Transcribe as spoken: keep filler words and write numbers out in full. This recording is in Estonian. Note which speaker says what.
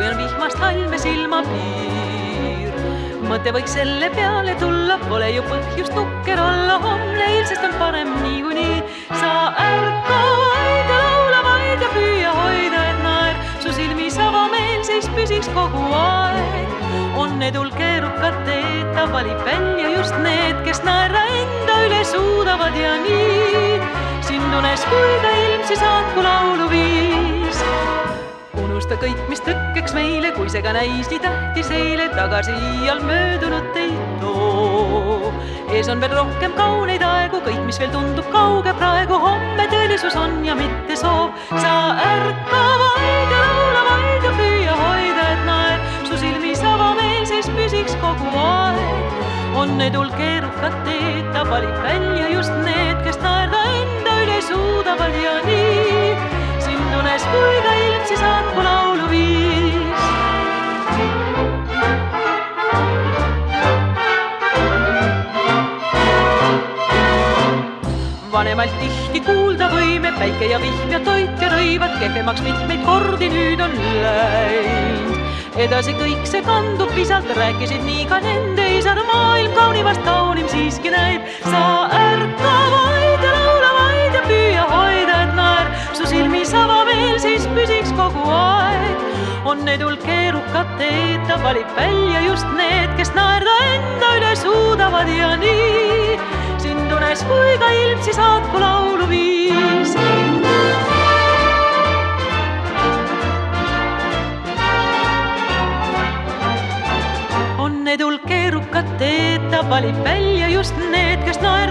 Speaker 1: kui on vihmast halme silmapiir. Mõte võiks selle peale tulla, pole ju põhjust nukker olla, homne ilmsest on parem niikuinii. Sa ärka vaid ja laula vaid ja püüa hoida, et naer su silmis avameelseis püsiks kogu aeg. On edul keerukad teed, ta valib välja just need, kes naera enda üle suudavad ja nii. Sind unes kui ka ilmsi saatku laulu viis. Unusta kõik, mis tõkkeks meile, kui see ka näis nii tähtis eile, tagasi iial möödunut ei too. Ees on veel rohkem kauneid aegu, kõik, mis veel tundub kauge praegu, homme tõelisus on ja mitte soov. Sa ärka vaid ja laula vaid ja püüa hoida, et naer su silmis avameelseis püsiks kogu aeg. On edul keerukad teed, ta valib välja just need, kes naerda enda üle suudavad ja nii. Sind unes kui ka ilmsi saatku laulu viis. Vanemalt tihti kuulda võime, päike ja vihm ja toit ja rõivad, kehvemaks mitmeid kordi nüüd on läinud. Edasi kõik see kandub visalt, rääkisid nii ka nende isad, maailm kaunimast kaunim siiski näib. Sa ärka vaid ja laula vaid ja püüa hoida, et naer su silmis avameelseis püsiks kogu aeg. On edul keerukad teed, ta valib välja just need, kes naerda enda üle suudavad ja nii. Sind unes kui ka ilmsi saatku laulu viis. On edul keerukad teed, ta valib välja just need, kes naerda